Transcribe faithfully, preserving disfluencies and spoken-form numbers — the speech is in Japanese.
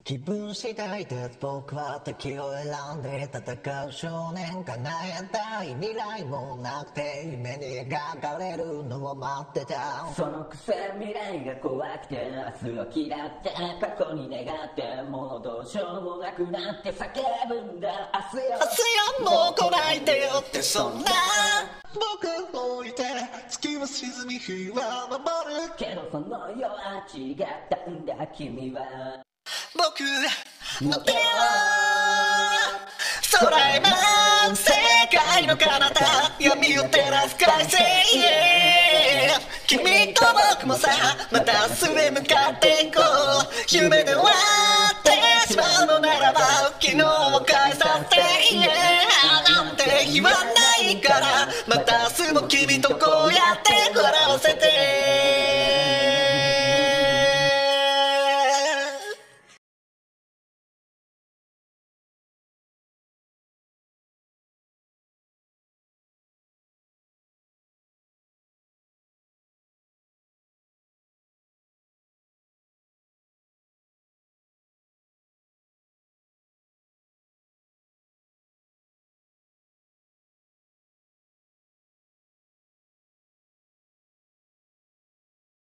気分次第で僕は敵を選んで戦う少年。叶えたい未来もなくて夢に描かれるのを待ってた。 そのくせ未来が怖くて明日を嫌って過去に願ってもうどうしようもなくなって叫ぶんだ。明日よ明日よもう来ないでよってそんな僕を置いて月は沈み日は昇るけどその世は違ったんだ。君は僕の手を空へ舞う世界の彼方闇を照らす快晴、君と僕もさまた明日へ向かっていこう。夢で終わってしまうのならば昨日を返させて、なんて言わないからまた明日も君とこうやって笑わせて